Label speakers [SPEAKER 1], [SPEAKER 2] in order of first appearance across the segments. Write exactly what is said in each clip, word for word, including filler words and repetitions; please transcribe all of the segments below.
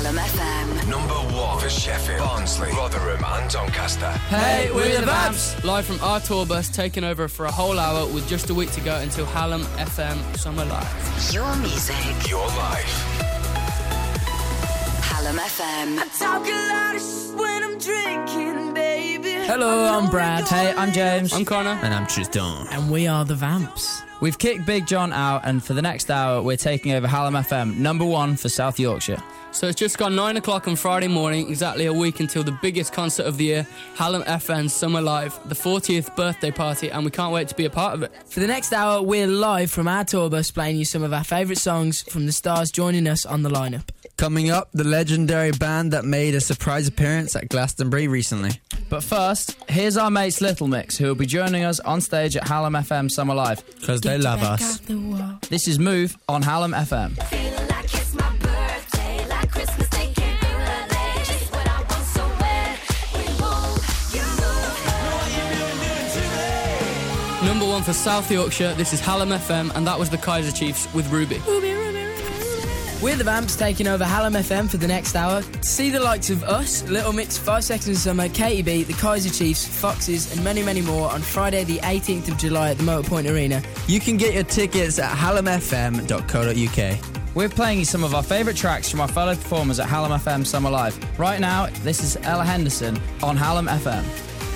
[SPEAKER 1] Hallam F M.
[SPEAKER 2] Number one for Sheffield, Barnsley, Rotherham and Doncaster.
[SPEAKER 3] Hey, we're the Vamps! Live from our tour bus, taking over for a whole hour with just a week to go until Hallam F M Summer Live.
[SPEAKER 1] Your music.
[SPEAKER 2] Your life.
[SPEAKER 1] Hallam F M.
[SPEAKER 4] I talk a lot of shit when I'm drinking, baby.
[SPEAKER 5] Hello, I'm Brad.
[SPEAKER 6] Hey, I'm James.
[SPEAKER 3] I'm Connor.
[SPEAKER 6] And I'm Tristan.
[SPEAKER 5] And we are the Vamps.
[SPEAKER 6] We've kicked Big John out, and for the next hour, we're taking over Hallam F M, number one for South Yorkshire.
[SPEAKER 3] So it's just gone nine o'clock on Friday morning, exactly a week until the biggest concert of the year, Hallam F M Summer Live, the fortieth birthday party, and we can't wait to be a part of it.
[SPEAKER 5] For the next hour, we're live from our tour bus playing you some of our favourite songs from the stars joining us on the lineup.
[SPEAKER 7] Coming up, the legendary band that made a surprise appearance at Glastonbury recently.
[SPEAKER 6] But first, here's our mates Little Mix, who will be joining us on stage at Hallam F M Summer Live.
[SPEAKER 7] Because they love us.
[SPEAKER 6] This is Move on Hallam F M.
[SPEAKER 3] Number one for South Yorkshire, this is Hallam F M, and that was the Kaiser Chiefs with Ruby.
[SPEAKER 5] Ruby, Ruby, Ruby. We're the Vamps taking over Hallam F M for the next hour. To see the likes of us, Little Mix, Five Seconds of Summer, Katy B, the Kaiser Chiefs, Foxes, and many, many more on Friday the eighteenth of July at the Motorpoint Arena.
[SPEAKER 7] You can get your tickets at hallam f m dot co dot u k.
[SPEAKER 6] We're playing you some of our favourite tracks from our fellow performers at Hallam F M Summer Live. Right now, this is Ella Henderson on Hallam F M.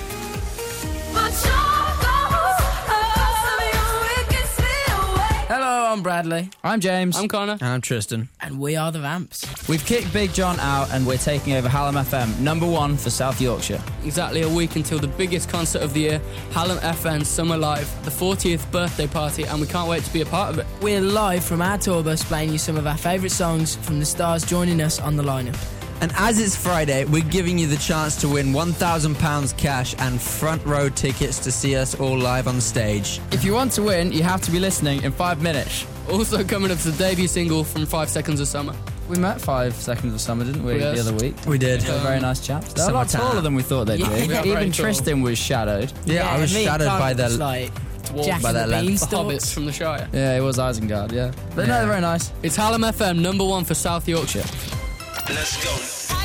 [SPEAKER 5] Hello, I'm Bradley.
[SPEAKER 6] I'm James.
[SPEAKER 3] I'm Connor.
[SPEAKER 7] And I'm Tristan.
[SPEAKER 5] And we are the Vamps.
[SPEAKER 6] We've kicked Big John out, and we're taking over Hallam F M, number one for South Yorkshire.
[SPEAKER 3] Exactly a week until the biggest concert of the year, Hallam F M Summer Live, the fortieth birthday party, and we can't wait to be a part of it.
[SPEAKER 5] We're live from our tour bus playing you some of our favourite songs from the stars joining us on the lineup.
[SPEAKER 7] And as it's Friday, we're giving you the chance to win one thousand pounds cash and front row tickets to see us all live on stage.
[SPEAKER 6] If you want to win, you have to be listening in five minutes.
[SPEAKER 3] Also coming up is the debut single from Five Seconds of Summer.
[SPEAKER 6] We met Five Seconds of Summer, didn't we,
[SPEAKER 3] Yes.
[SPEAKER 6] the other week?
[SPEAKER 7] We did.
[SPEAKER 6] They're very nice chaps. They're a lot
[SPEAKER 7] Summertime.
[SPEAKER 6] taller than we thought they'd
[SPEAKER 5] Yeah,
[SPEAKER 6] be.
[SPEAKER 5] they are
[SPEAKER 3] very
[SPEAKER 6] Even
[SPEAKER 3] tall.
[SPEAKER 6] Tristan was shadowed.
[SPEAKER 7] Yeah, I was
[SPEAKER 5] me,
[SPEAKER 7] shadowed
[SPEAKER 5] Connor
[SPEAKER 7] by
[SPEAKER 5] was
[SPEAKER 7] the...
[SPEAKER 5] like
[SPEAKER 3] Dwarf
[SPEAKER 5] Jack
[SPEAKER 7] by
[SPEAKER 5] and
[SPEAKER 7] that
[SPEAKER 5] the
[SPEAKER 7] length.
[SPEAKER 3] The
[SPEAKER 5] Beanstalks.
[SPEAKER 3] Hobbits from the Shire.
[SPEAKER 6] Yeah, he was Isengard, yeah. But no,
[SPEAKER 7] Yeah.
[SPEAKER 6] they're very nice.
[SPEAKER 3] It's Hallam F M, number one for South Yorkshire.
[SPEAKER 2] Let's go.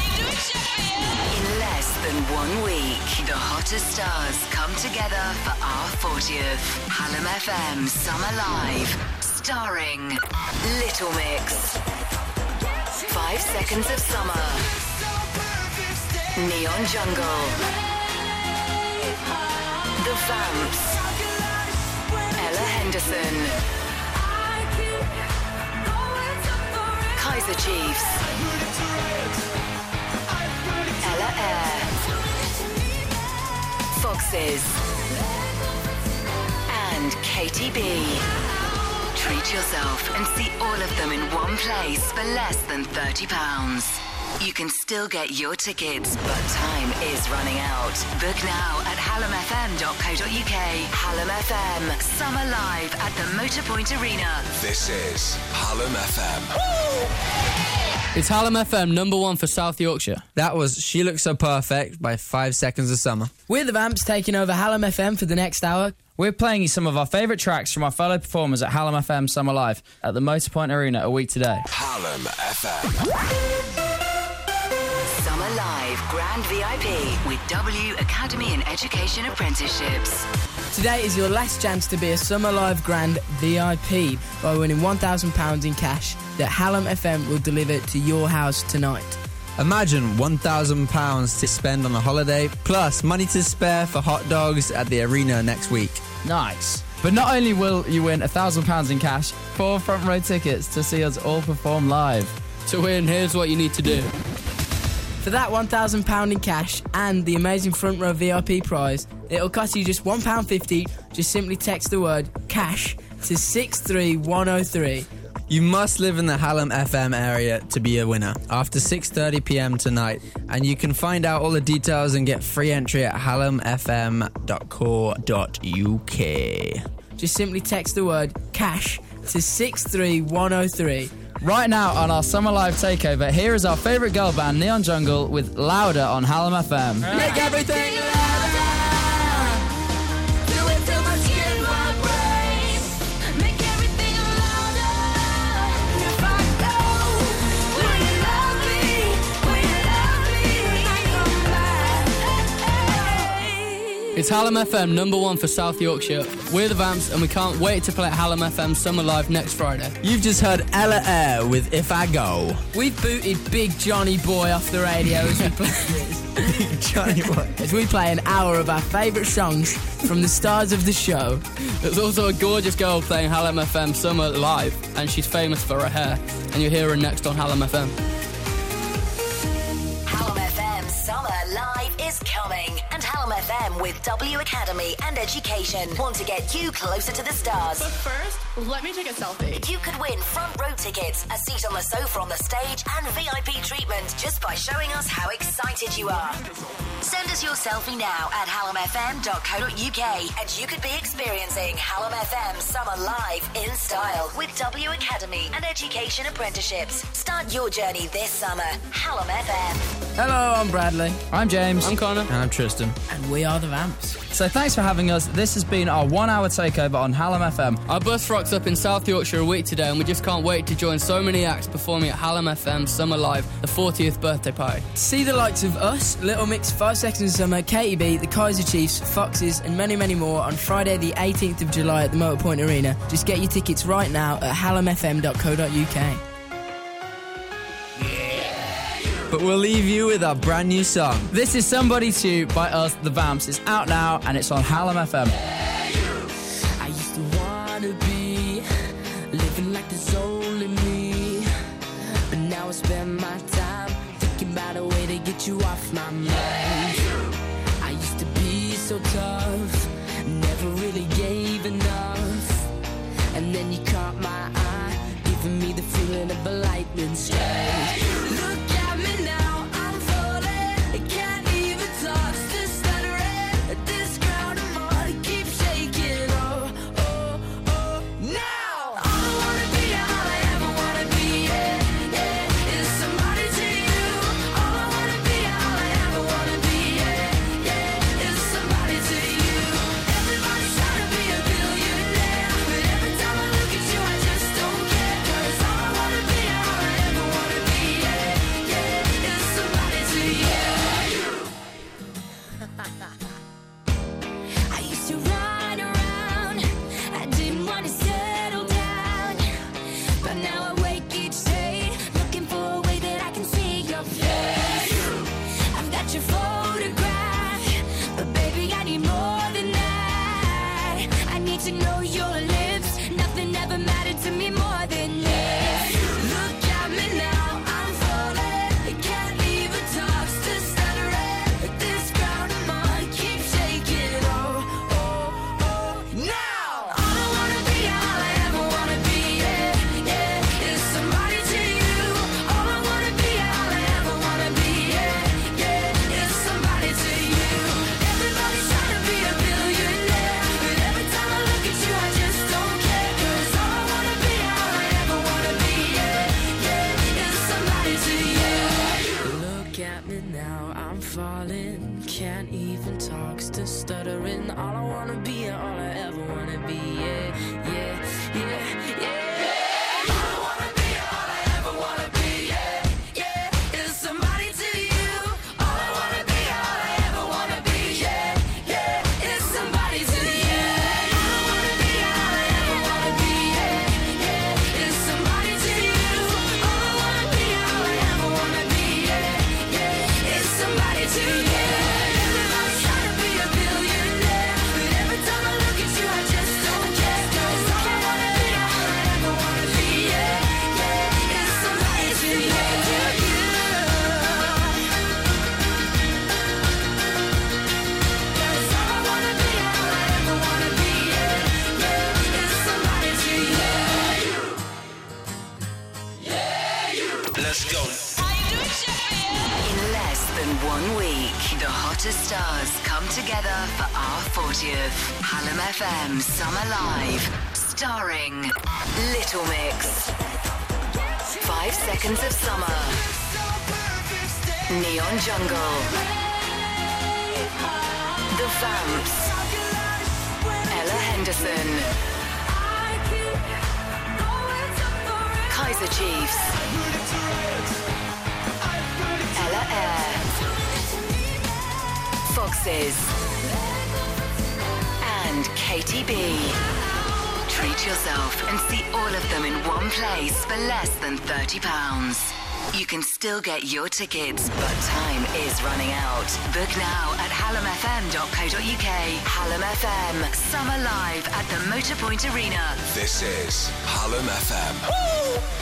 [SPEAKER 1] In less than one week, the hottest stars come together for our fortieth Hallam F M Summer Live, starring Little Mix, Five Seconds of Summer, Neon Jungle, The Vamps, Ella Henderson, Kaiser Chiefs, Ella Air, Foxes, and Katy B. Treat yourself and see all of them in one place for less than thirty pounds. You can still get your tickets, but time is running out. Book now at hallam f m dot co dot u k. Hallam F M, Summer Live at the Motorpoint Arena.
[SPEAKER 2] This is Hallam F M.
[SPEAKER 3] It's Hallam F M, number one for South Yorkshire.
[SPEAKER 7] That was She Looks So Perfect by Five Seconds of Summer.
[SPEAKER 5] We're the Vamps taking over Hallam F M for the next hour.
[SPEAKER 6] We're playing you some of our favourite tracks from our fellow performers at Hallam F M Summer Live at the Motorpoint Arena a week today.
[SPEAKER 2] Hallam F M.
[SPEAKER 1] Summer Live Grand V I P with W Academy and Education Apprenticeships.
[SPEAKER 5] Today is your last chance to be a Summer Live Grand V I P by winning one thousand pounds in cash that Hallam F M will deliver to your house tonight.
[SPEAKER 7] Imagine one thousand pounds to spend on a holiday, plus money to spare for hot dogs at the arena next week.
[SPEAKER 6] Nice. But not only will you win one thousand pounds in cash, four front row tickets to see us all perform live.
[SPEAKER 3] To win, here's what you need to do.
[SPEAKER 5] For that one thousand pounds in cash and the amazing front row V I P prize, it'll cost you just one pound fifty. Just simply text the word CASH to six three one oh three.
[SPEAKER 7] You must live in the Hallam F M area to be a winner after six thirty p m tonight, and you can find out all the details and get free entry at hallam f m dot co dot u k.
[SPEAKER 5] Just simply text the word CASH to six three one oh three.
[SPEAKER 6] Right now on our Summer Live takeover, here is our favourite girl band, Neon Jungle, with Louder on Hallam F M.
[SPEAKER 5] Make everything louder. Do it till my skin vibrates. Make everything louder. If I go, will you love me?
[SPEAKER 3] It's Hallam F M, number one for South Yorkshire. We're the Vamps, and we can't wait to play at Hallam F M Summer Live next Friday.
[SPEAKER 7] You've just heard Ella Air with If I Go.
[SPEAKER 5] We've booted Big Johnny Boy off the radio as we play,
[SPEAKER 7] Johnny Boy.
[SPEAKER 5] as we play an hour of our favourite songs from the stars of the show.
[SPEAKER 3] There's also a gorgeous girl playing Hallam F M Summer Live, and she's famous for her hair. And you'll hear her next on Hallam F M.
[SPEAKER 1] Hallam F M Summer Live is coming. And Hallam F M with W Academy and Education want to get you closer to the stars.
[SPEAKER 8] But first, let me take a selfie.
[SPEAKER 1] You could win front row tickets, a seat on the sofa on the stage, and V I P treatment just by showing us how excited you are. Send us your selfie now at hallam f m dot co dot u k and you could be experiencing Hallam F M Summer Live in style with W Academy and Education apprenticeships. Start your journey this summer. Hallam F M.
[SPEAKER 5] Hello, I'm Bradley.
[SPEAKER 6] I'm James.
[SPEAKER 3] I'm Connor.
[SPEAKER 7] And I'm Tristan.
[SPEAKER 5] And we are the Vamps.
[SPEAKER 6] So thanks for having us. This has been our one-hour takeover on Hallam F M.
[SPEAKER 3] Our bus rocks up in South Yorkshire a week today, and we just can't wait to join so many acts performing at Hallam F M Summer Live, the fortieth birthday party.
[SPEAKER 5] See the likes of us, Little Mix, Five Seconds of Summer, Katie B, the Kaiser Chiefs, Foxes, and many, many more on Friday the eighteenth of July at the Motorpoint Arena. Just get your tickets right now at hallam f m dot co dot u k.
[SPEAKER 7] But we'll leave you with our brand new song.
[SPEAKER 6] This is Somebody To by us, the Vamps. It's out now and it's on Hallam F M.
[SPEAKER 4] I used to wanna be living like there's only me, but now I spend my time thinking about a way to get you off my mind. I used to be so tough, never really gave enough, and then you caught my eye, giving me the feeling of a lightning strike. Look at me now, I'm falling, I can't even talk, still stuttering. This ground I'm on keeps shaking. Oh, oh, oh, now all I wanna be, all I ever wanna be, yeah, yeah, is somebody to you. All I wanna be, all I ever wanna be, yeah, yeah, is somebody to you. Everybody's trying to be a billionaire, but every time I look at you, I just don't care. 'Cause all I wanna be, all I ever wanna be, yeah, yeah, is somebody to you. I used to run around, I didn't want to settle down, but now I wake each day looking for a way that I can see your face. I've got your photograph, but baby I need more than that. I need to know your lips, nothing ever mattered to me more than this. Look at me now, I'm falling, I can't even talk, still stuttering. This ground I'm on keeps shaking. Oh, oh, oh, now all I wanna be, all I ever wanna be, yeah, yeah, is somebody to you. All I wanna be, all I ever wanna be, yeah, yeah, is somebody to you. Everybody's trying to be a billionaire, but every time I look at you, I just don't care. 'Cause all I wanna be, all I ever wanna be, yeah, yeah, is somebody to you. Look at me now, I'm falling, can't even talk, still stuttering. All I wanna be, all I ever wanna be, yeah, yeah, yeah, yeah. All I wanna be, all I ever wanna be, yeah, yeah, is somebody to you. All I wanna be, all I ever wanna be, yeah, yeah, is somebody to you. All I wanna be, all I ever wanna be, yeah, yeah, is somebody to you. All I wanna be, all I ever wanna be, yeah, yeah, is somebody to you. Everybody's trying to be a billionaire, but every time I look at you, I just don't care. 'Cause all I wanna be, all I ever wanna be, yeah, yeah, is somebody to you. Cause all I wanna be, all I ever wanna be, yeah, yeah, is somebody to you.
[SPEAKER 2] Let's go.
[SPEAKER 1] In less than one week, the hottest stars come together for our fortieth Hallam F M Summer Live, starring Little Mix, Five Seconds of Summer, Neon Jungle, The Vamps, Ella Henderson, Kaiser Chiefs, Ella Air, Foxes, K T B. Treat yourself and see all of them in one place for less than thirty pounds. You can still get your tickets, but time is running out. Book now at hallam f m dot co dot u k. Hallam F M, Summer Live at the Motorpoint Arena.
[SPEAKER 2] This is Hallam F M.